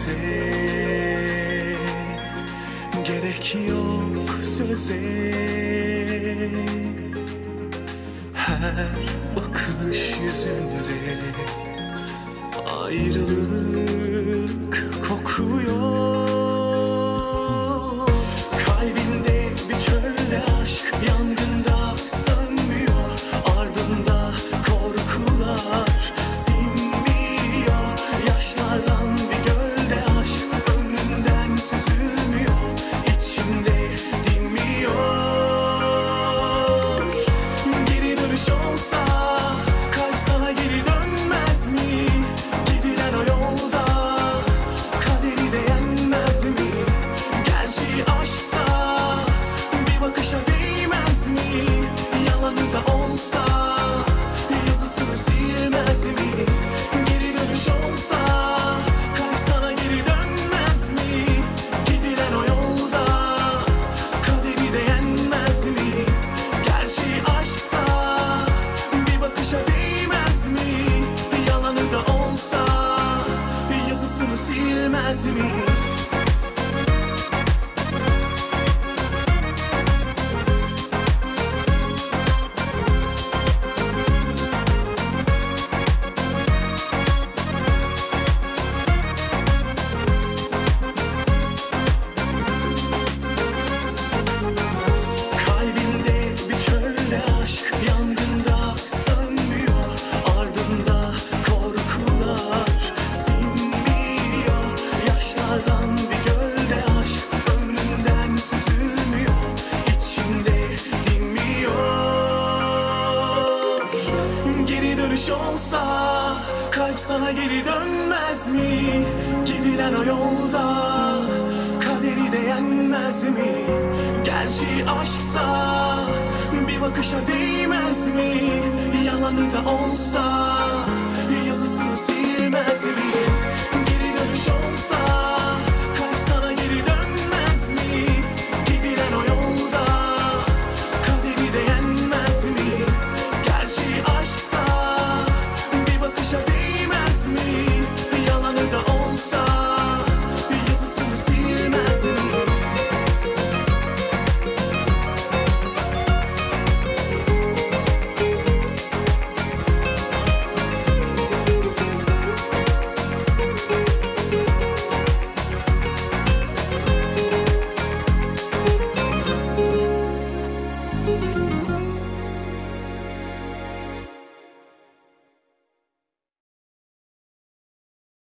göze, gerek yok söze. Her bakış yüzünde ayrılık kokuyor. Kalbinde bir çölde aşk yangında sönmüyor. Ardında korkular sinmiyor. Yaşlardan bir gölde aşk ömründen süzülmüyor. İçimde dinmiyor. Geri dönüş olsa kalp sana geri dönmez mi? Gidilen o yolda kaderi de yenmez mi? Gerçeği aşksa bir bakışa değmez mi? Yalanı da olsa yazısını silmez mi? Geri dönüş olsa kalp sana geri dönmez mi? Gidilen o yolda kaderi de yenmez mi? Gerçeği aşksa bir bakışa değmez mi? Yalanı da olsa yazısını silmez mi? Kalbinde bir çölde aşk yangında sönmüyor. Ardında korkular sinmiyor. Yaşlardan bir gölde aşk ömründen süzülmüyor. İçimde dinmiyor. Geri dönüş olsa kalp sana geri dönmez mi? Gidilen o yolda kaderi de yenmez mi? Gerçeği aşksa bir bakışa değmez mi? Yalanı da olsa